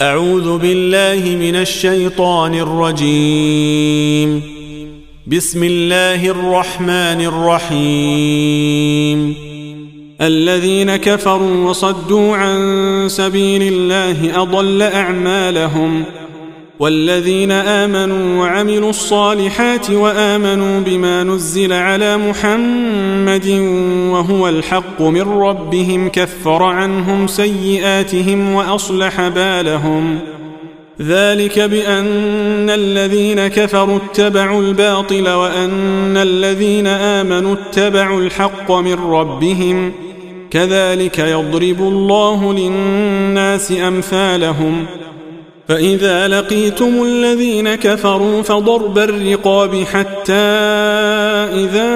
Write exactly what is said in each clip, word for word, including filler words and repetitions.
أعوذ بالله من الشيطان الرجيم. بسم الله الرحمن الرحيم. الذين كفروا وصدوا عن سبيل الله أضل أعمالهم، والذين آمنوا وعملوا الصالحات وآمنوا بما نزل على محمد وهو الحق من ربهم كفر عنهم سيئاتهم وأصلح بالهم. ذلك بأن الذين كفروا اتبعوا الباطل وأن الذين آمنوا اتبعوا الحق من ربهم، كذلك يضرب الله للناس أمثالهم. فإذا لقيتم الذين كفروا فضرب الرقاب حتى إذا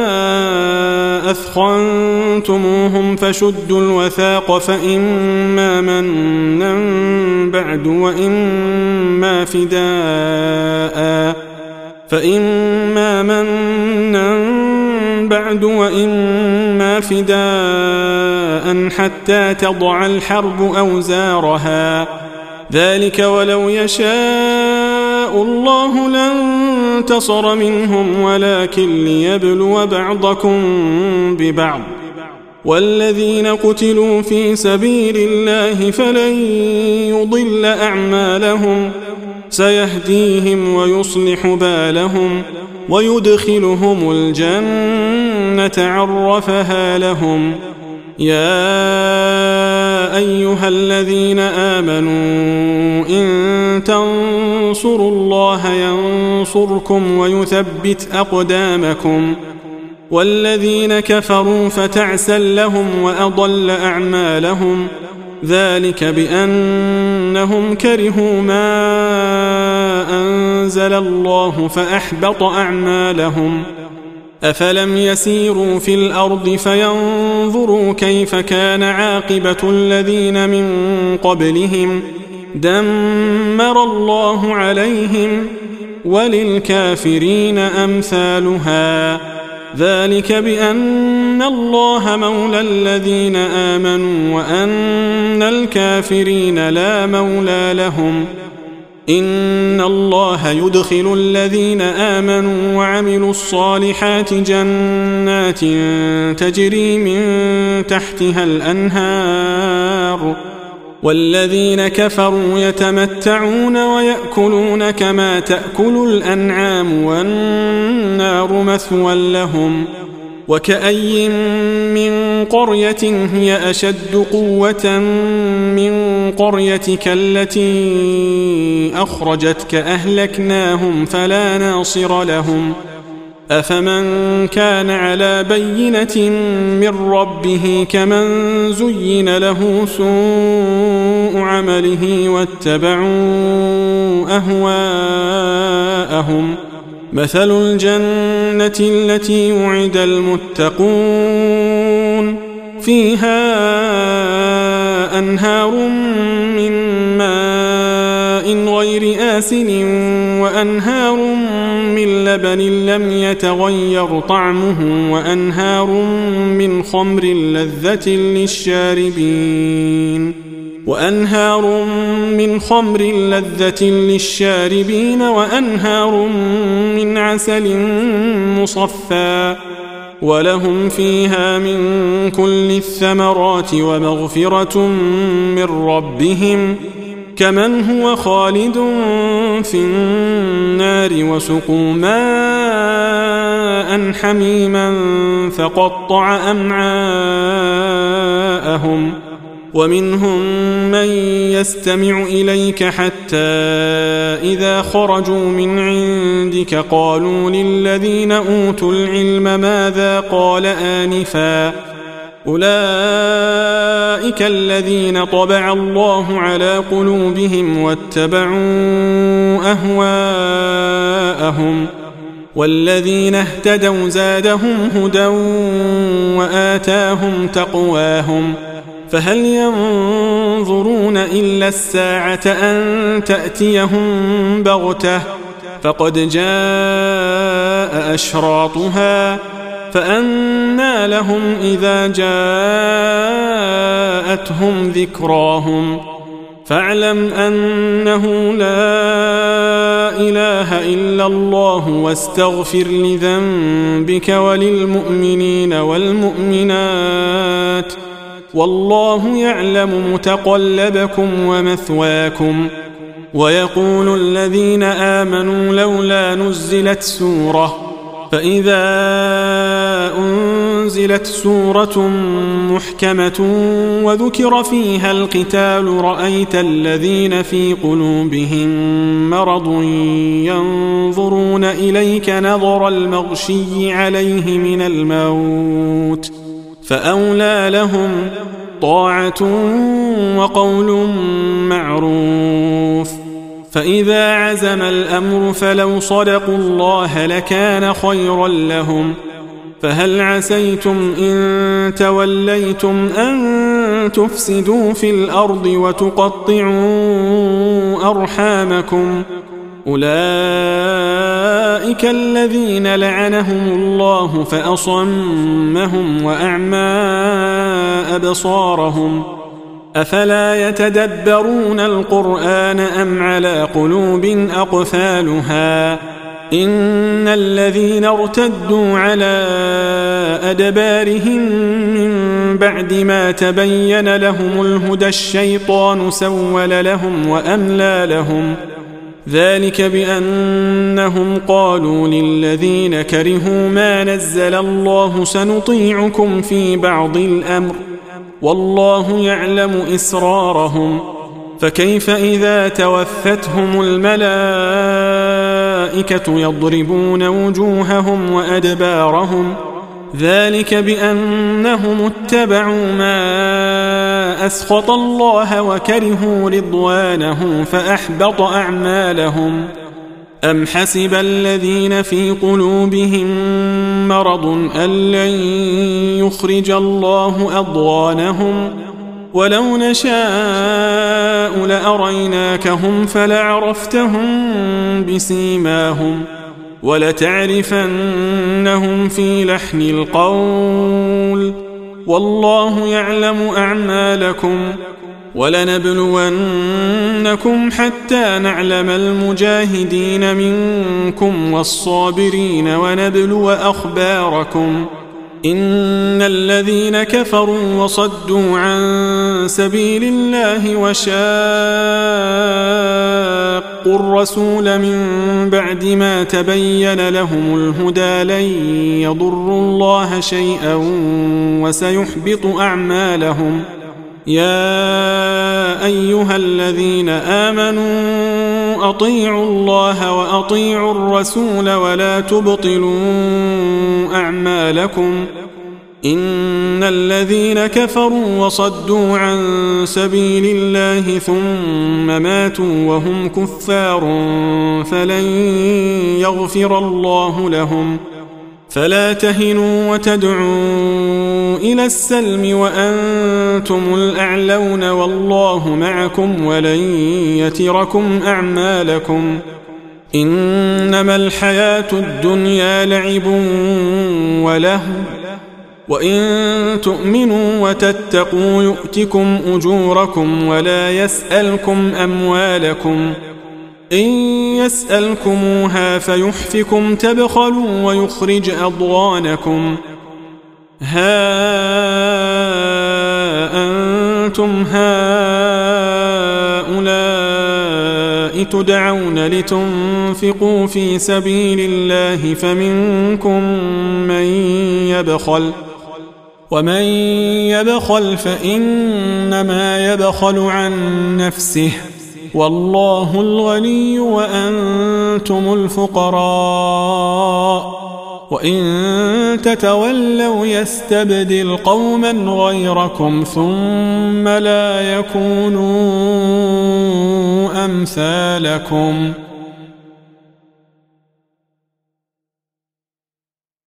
أثخنتموهم فشدوا الوثاق، فإما منا بعد وإما فداء فإما منا بعد وإما فداء حتى تضع الحرب أوزارها. ذلك ولو يشاء الله لانتصر منهم ولكن ليبلو بعضكم ببعض. والذين قتلوا في سبيل الله فلن يضل أعمالهم، سيهديهم ويصلح بالهم ويدخلهم الجنة عرفها لهم. يا أيها الذين آمنوا إن تنصروا الله ينصركم ويثبت أقدامكم. والذين كفروا فتعسا لهم وأضل أعمالهم، ذلك بأنهم كرهوا ما أنزل الله فأحبط أعمالهم. أفلم يسيروا في الأرض فينظروا كيف كان عاقبة الذين من قبلهم، دمر الله عليهم وللكافرين أمثالها. ذلك بأن الله مولى الذين آمنوا وأن الكافرين لا مولى لهم. إن الله يدخل الذين آمنوا وعملوا الصالحات جنات تجري من تحتها الأنهار، والذين كفروا يتمتعون ويأكلون كما تأكل الأنعام والنار مثوى لهم. وكأي من قرية هي أشد قوة من قريتك التي أخرجتك أهلكناهم فلا ناصر لهم. أفمن كان على بينة من ربه كمن زين له سوء عمله واتبعوا أهواءهم. مثل الجنة التي وعد المتقون فيها أنهار من ماء غير آسن وأنهار من لبن لم يتغير طعمه وأنهار من خمر لذة للشاربين وأنهار من خمر لذة للشاربين وأنهار من عسل مصفى، ولهم فيها من كل الثمرات ومغفرة من ربهم، كمن هو خالد في النار وسقوا ماء حميما فقطع أمعاءهم. ومنهم من يستمع إليك حتى إذا خرجوا من عندك قالوا للذين أوتوا العلم ماذا قال آنفا، أولئك الذين طبع الله على قلوبهم واتبعوا أهواءهم. والذين اهتدوا زادهم هدى وآتاهم تقواهم. فهل ينظرون إلا الساعة أن تأتيهم بغتة، فقد جاء أشراطها، فأنى لهم إذا جاءتهم ذكراهم فاعلم أنه لا إله إلا الله واستغفر لذنبك وللمؤمنين والمؤمنات والله يعلم متقلبكم ومثواكم. ويقول الذين آمنوا لولا نزلت سورة فإذا أنزلت سورة محكمة وذكر فيها القتال رأيت الذين في قلوبهم مرض ينظرون إليك نظر المغشي عليه من الموت فأولى لهم طاعة وقول معروف. فإذا عزم الأمر فلو صدقوا الله لكان خيرا لهم. فهل عسيتم إن توليتم أن تفسدوا في الأرض وتقطعوا أرحامكم أولئك الذين لعنهم الله فأصمهم وأعمى أبصارهم أفلا يتدبرون القرآن أم على قلوب أقفالها إن الذين ارتدوا على أدبارهم من بعد ما تبين لهم الهدى الشيطان سول لهم وأملى لهم ذلك بأنهم قالوا للذين كرهوا ما نزل الله سنطيعكم في بعض الأمر والله يعلم إسرارهم. فكيف إذا توفتهم الملائكة يضربون وجوههم وأدبارهم ذلك بأنهم اتبعوا ما أسخط الله وكرهوا رضوانه فأحبط أعمالهم. أم حسب الذين في قلوبهم مرض أن لن يخرج الله أضغانهم ولو نشاء لأريناكهم فلعرفتهم بسيماهم ولتعرفنهم في لحن القول والله يعلم أعمالكم. ولنبلونكم حتى نعلم المجاهدين منكم والصابرين ونبلو أخباركم. إن الذين كفروا وصدوا عن سبيل الله وشاقوا الرسول من بعد ما تبين لهم الهدى لن يضروا الله شيئا وسيحبط أعمالهم. يا أيها الذين آمنوا أطيعوا الله وأطيعوا الرسول ولا تبطلوا أعمالكم. إن الذين كفروا وصدوا عن سبيل الله ثم ماتوا وهم كفار فلن يغفر الله لهم. فلا تهنوا وتدعوا إلى السلم وأنتم الأعلون والله معكم ولن يتركم أعمالكم. إنما الحياة الدنيا لعب ولهو وإن تؤمنوا وتتقوا يؤتكم أجوركم ولا يسألكم أموالكم. إن يسألكموها فيحفكم تبخلوا ويخرج أضغانكم. ها أنتم هؤلاء تدعون لتنفقوا في سبيل الله فمنكم من يبخل ومن يبخل فإنما يبخل عن نفسه والله الغني وأنتم الفقراء وإن تتولوا يستبدل قوما غيركم ثم لا يكونوا أمثالكم.